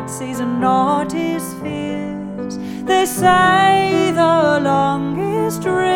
heart sees not his fears. They say the longest